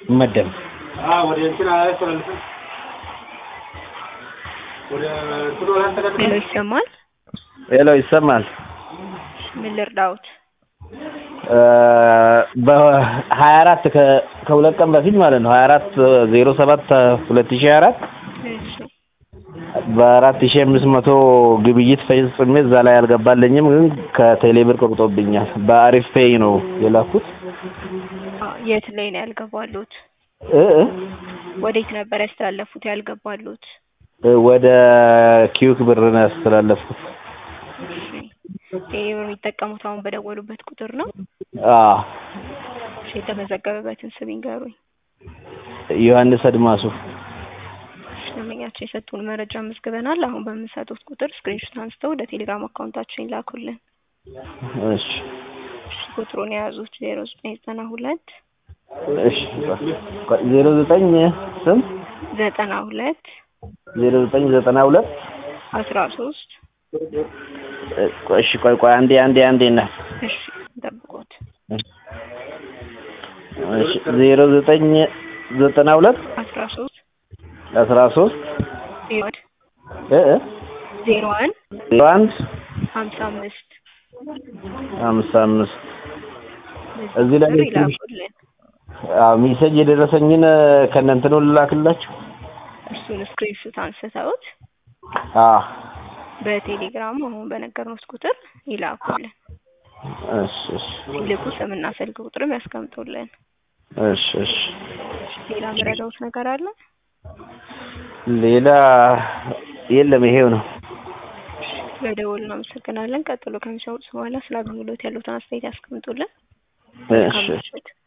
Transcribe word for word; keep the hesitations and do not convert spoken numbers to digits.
መደብ አዎ ወደ እንትና አይሰራልም ወደ ቱዶላን ተቀጥቶ ሄሎ ይሰማል ሄሎ ይሰማል ምን ልርዳውት በ24 ከሁለት ቀን በፊት ማለት ነው ሃያ አራት ዜሮ ሰባት ሁለት ሺህ ሃያ አራት እሺ በአራት ሺህ አምስት መቶ ግብይት ፈጽሜ እዛ ላይ አልገባልኝም ግን ከቴሌብር ቆርጦብኛል በአሪፍ ፔይ ነው የላኩት የት ላይ ነው ያልገባሉት እ እ ወዴት ነበር ያስተላለፉት ያልገባሉት ወደ ኪዩክ ብር ነው ያስተላለፍኩት ቴሌብር የሚጠቀሙት አሁን በደወሉበት ቁጥር ነው አዎ እሺ የተመዘገበበትን ስም ይንገሩኝ ዮሐንስ አድማሱ ስለኛቸው የሰጡን መረጃ መዝግበናል አሁን በምንሰጡት ቁጥር ስክሪንሾት አንስተው ወደ ቴሌግራም አካውንታችን ይላኩልን እሺ ቁጥሩን ያዙት ዜሮ ዘጠኝ ዘጠና ሁለት እሺ ዜሮ ዘጠኝ ስም ዘጠና ሁለት ዜሮ ዘጠኝ ዘጠና ሁለት አስራ ሶስት እሺ ቆይ ቆይ አንዴ አንዴ አንዴ እና እሺ ጠብቁት እሺ ዜሮ ዘጠኝ ዘጠና ሁለት አስራ ሶስት አስራ ሶስት ይወድ እ እ ዜሮ አንድ ዜሮ አንድ ሃምሳ አምስት ሃምሳ አምስት እዚህ ላይ ይላኩልን አዎ ሜሴጅ የደረሰኝን ከእናንተ ነው ልላክላችሁ እሱን ስክሪንሾት አንስተውት አዎ በቴሌግራም አሁን በነገርነው ቁጥር ይላኩልን እሺ እሺ ይልኩ ስምና ስልክ ቁጥርም ያስቀምጡልን እሺ እሺ ሌላ መረዳት ነገር አለ ሌላ የለም ይሄው ነው ለደወል ነው መስከናለን ቀጥሎ ከሚሰውት በኋላ ስለ አገልግሎት ያሉትን አስተያየት ያስቀምጡልን እሺ